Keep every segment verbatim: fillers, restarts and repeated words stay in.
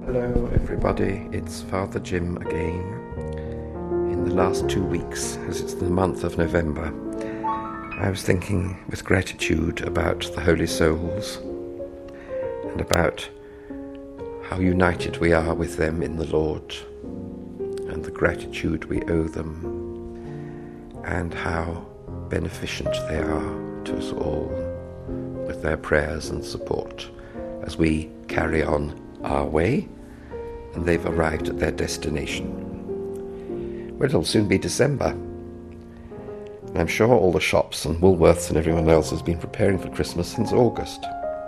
Hello everybody, it's Father Jim again. In the last two weeks, as it's the month of November, I was thinking with gratitude about the Holy Souls and about how united we are with them in the Lord and the gratitude we owe them and how beneficent they are to us all with their prayers and support as we carry on our way and they've arrived at their destination. Well, it'll soon be December, and I'm sure all the shops and Woolworths and everyone else has been preparing for Christmas since August.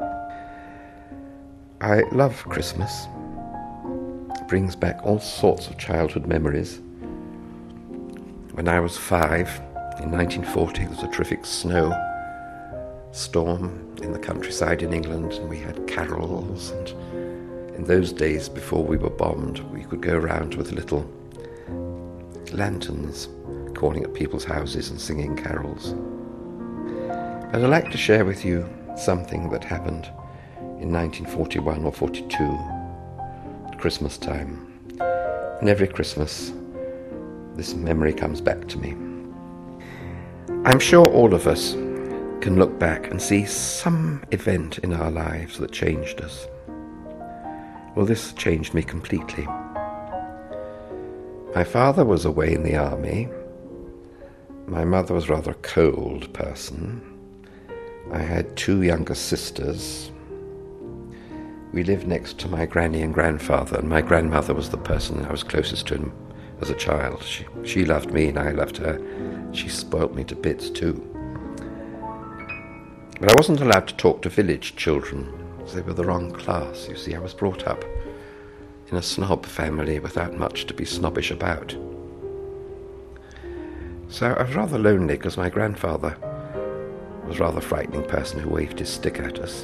I love Christmas. It brings back all sorts of childhood memories. When I was five, in nineteen forty, there was a terrific snow storm in the countryside in England, and we had carols, and in those days before we were bombed, we could go around with little lanterns calling at people's houses and singing carols. But I'd like to share with you something that happened in nineteen forty-one or forty-two at Christmas time. And every Christmas this memory comes back to me. I'm sure all of us can look back and see some event in our lives that changed us. Well, this changed me completely. My father was away in the army. My mother was rather a cold person. I had two younger sisters. We lived next to my granny and grandfather, and my grandmother was the person I was closest to him as a child. She, she loved me and I loved her. She spoilt me to bits too. But I wasn't allowed to talk to village children. They were the wrong class. You see, I was brought up in a snob family without much to be snobbish about. So I was rather lonely because my grandfather was a rather frightening person who waved his stick at us.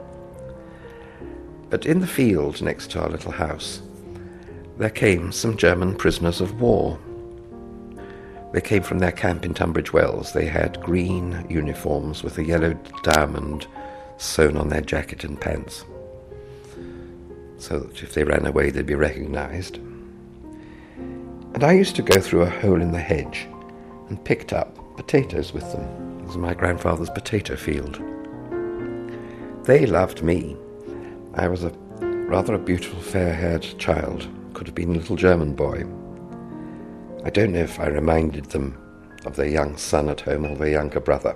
But in the field next to our little house, there came some German prisoners of war. They came from their camp in Tunbridge Wells. They had green uniforms with a yellow diamond sewn on their jacket and pants, so that if they ran away they'd be recognised. And I used to go through a hole in the hedge and picked up potatoes with them. It was my grandfather's potato field. They loved me. I was a rather a beautiful fair-haired child, could have been a little German boy. I don't know if I reminded them of their young son at home or their younger brother.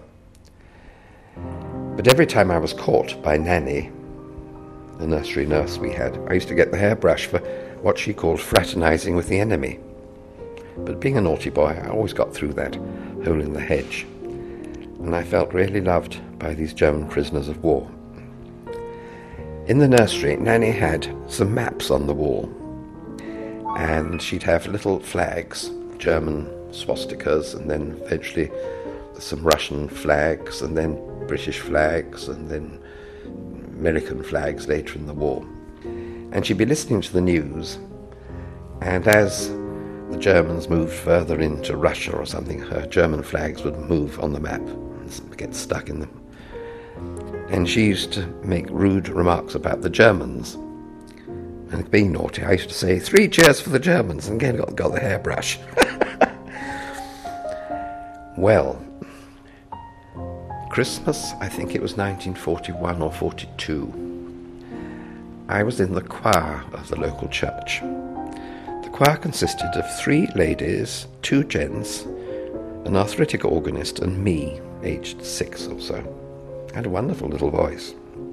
But every time I was caught by Nanny, the nursery nurse we had, I used to get the hairbrush for what she called fraternising with the enemy. But being a naughty boy, I always got through that hole in the hedge. And I felt really loved by these German prisoners of war. In the nursery, Nanny had some maps on the wall. And she'd have little flags, German swastikas, and then eventually some Russian flags, and then British flags, and then American flags later in the war. And she'd be listening to the news, and as the Germans moved further into Russia or something, her German flags would move on the map and get stuck in them. And she used to make rude remarks about the Germans. And being naughty, I used to say, "Three cheers for the Germans," and again got, got the hairbrush. Well, Christmas, I think it was nineteen forty-one or forty-two. I was in the choir of the local church. The choir consisted of three ladies, two gents, an arthritic organist, and me, aged six or so. I had a wonderful little voice.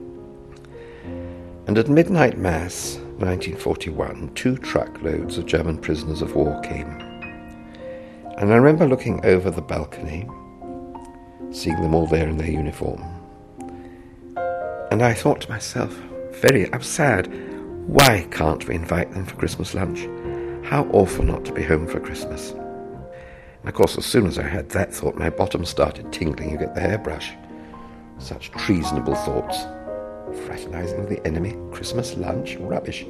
And at midnight mass, nineteen forty-one, two truckloads of German prisoners of war came. And I remember looking over the balcony, seeing them all there in their uniform. And I thought to myself, very, I was sad, why can't we invite them for Christmas lunch? How awful not to be home for Christmas. And of course, as soon as I had that thought, my bottom started tingling. You get the hairbrush. Such treasonable thoughts. Fraternising with the enemy, Christmas lunch, rubbish.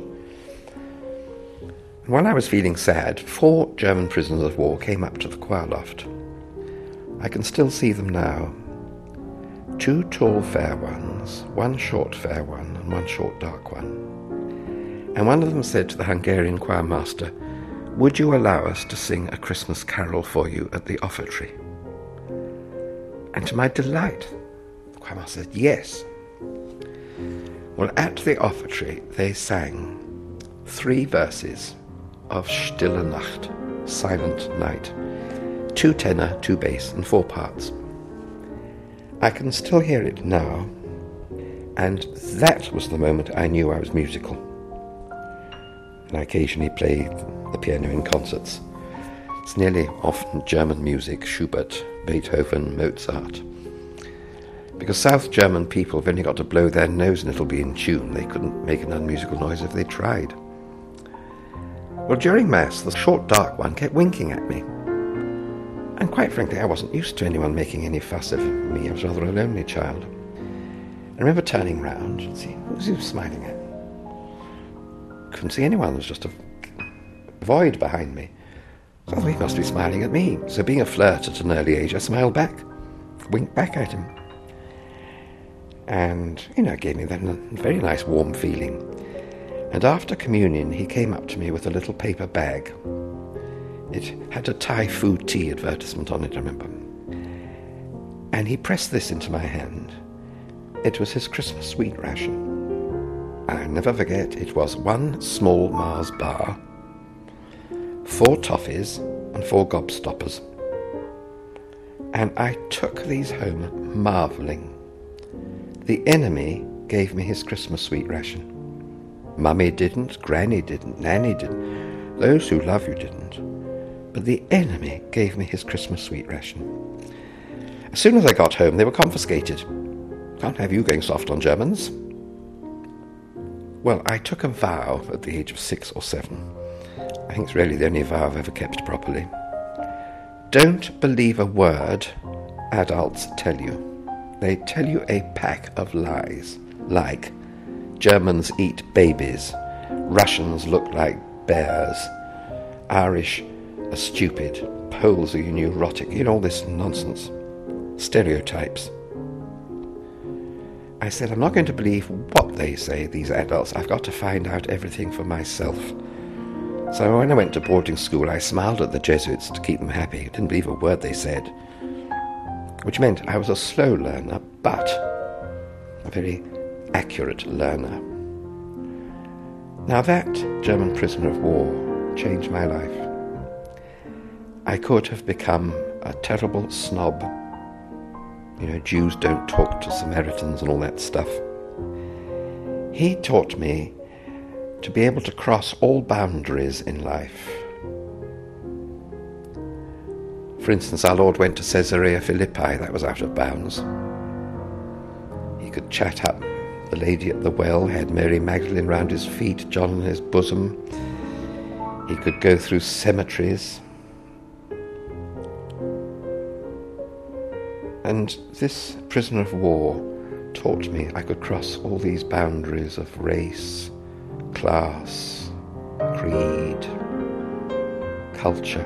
And while I was feeling sad, four German prisoners of war came up to the choir loft. I can still see them now. Two tall fair ones, one short fair one, and one short dark one. And one of them said to the Hungarian choir master, "Would you allow us to sing a Christmas carol for you at the offertory?" And to my delight, the choir master said yes. Well, at the offertory, they sang three verses of Stille Nacht, Silent Night, two tenor, two bass, and four parts. I can still hear it now, and that was the moment I knew I was musical. And I occasionally play the piano in concerts. It's nearly often German music, Schubert, Beethoven, Mozart. Because South German people have only got to blow their nose and it'll be in tune. They couldn't make an unmusical noise if they tried. Well, during Mass, the short dark one kept winking at me. And quite frankly, I wasn't used to anyone making any fuss of me. I was rather a lonely child. I remember turning round and seeing, who was he smiling at? Couldn't see anyone. There was just a void behind me. So I thought he must be smiling at me. So being a flirt at an early age, I smiled back, winked back at him. And, you know, it gave me that very nice warm feeling. And after communion, he came up to me with a little paper bag. It had a Thai food tea advertisement on it, I remember. And he pressed this into my hand. It was his Christmas sweet ration. I'll never forget, it was one small Mars bar, four toffees, and four gobstoppers. And I took these home marvelling. The enemy gave me his Christmas sweet ration. Mummy didn't, Granny didn't, Nanny didn't. Those who love you didn't. But the enemy gave me his Christmas sweet ration. As soon as I got home, they were confiscated. Can't have you going soft on Germans. Well, I took a vow at the age of six or seven. I think it's really the only vow I've ever kept properly. Don't believe a word adults tell you. They tell you a pack of lies, like Germans eat babies, Russians look like bears, Irish are stupid, Poles are neurotic, you know, all this nonsense, stereotypes. I said, I'm not going to believe what they say, these adults. I've got to find out everything for myself. So when I went to boarding school, I smiled at the Jesuits to keep them happy. I didn't believe a word they said, which meant I was a slow learner, but a very accurate learner. Now that German prisoner of war changed my life. I could have become a terrible snob. You know, Jews don't talk to Samaritans and all that stuff. He taught me to be able to cross all boundaries in life. For instance, our Lord went to Caesarea Philippi. That was out of bounds. He could chat up the lady at the well, had Mary Magdalene round his feet, John in his bosom. He could go through cemeteries. And this prisoner of war taught me I could cross all these boundaries of race, class, creed, culture.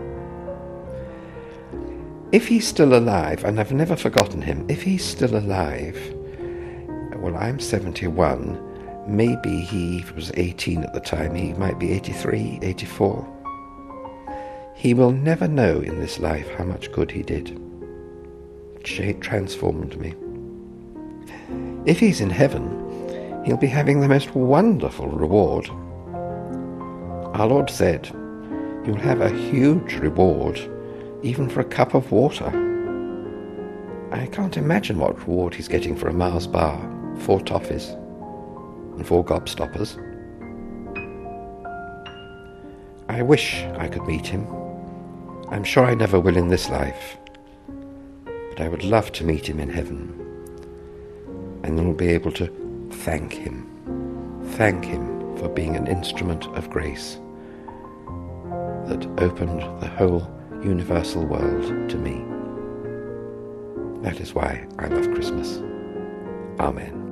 If he's still alive, and I've never forgotten him, if he's still alive, well, I'm seventy-one, maybe he was eighteen at the time, he might be eighty-three, eighty-four. He will never know in this life how much good he did. It transformed me. If he's in heaven, he'll be having the most wonderful reward. Our Lord said, you'll have a huge reward even for a cup of water. I can't imagine what reward he's getting for a Mars bar, four toffees, and four gobstoppers. I wish I could meet him. I'm sure I never will in this life, but I would love to meet him in heaven, and then we'll be able to thank him, thank him for being an instrument of grace that opened the whole universal world to me. That is why I love Christmas. Amen.